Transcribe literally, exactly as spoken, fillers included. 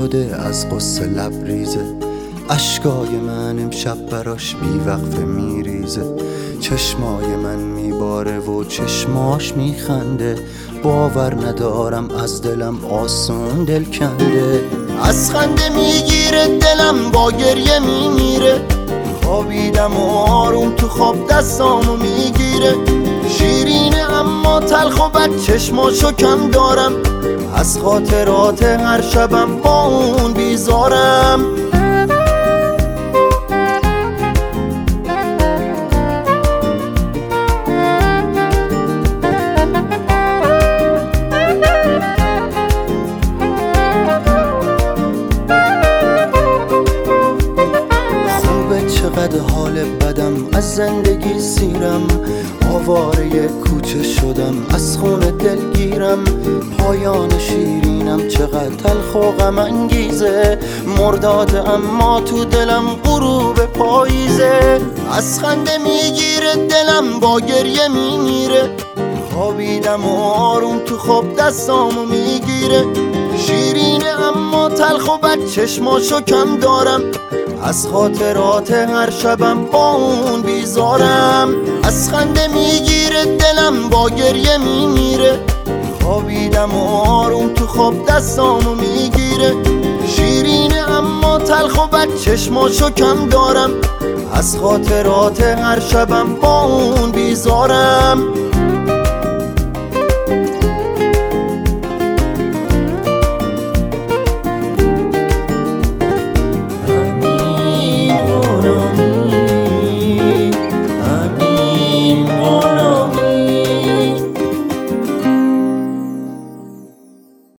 شده از قصه لبریزه، اشکای من امشب براش بیوقفه میریزه. چشمای من میباره و چشماش میخنده، باور ندارم از دلم آسون دل کنده. از خنده میگیره دلم با گریه میمیره، خوابیدم و آروم تو خواب دستامو میگیره. شیرینه اما تلخ و بد چشماشو کم دارم، از خاطرات هر شبم با اون بیزارم. چقدر حال بدم، از زندگی سیرم، آواره کوچه شدم، از خون دلگیرم. پایان شیرینم چقدر تلخ و غم انگیزه، مرداد اما تو دلم غروب پاییزه. از خنده میگیره دلم با گریه میمیره، خوابیدم و آروم تو خواب دستامو میگیره. شیرینه اما تلخ و بد چشماشو کم دارم، از خاطرات هر شبم با اون بیزارم. از خنده میگیره دلم با گریه میمیره، خوابیدم و آروم تو خواب دستامو میگیره. شیرینه اما تلخ و بد چشماشو کم دارم، از خاطرات هر شبم با اون بیزارم.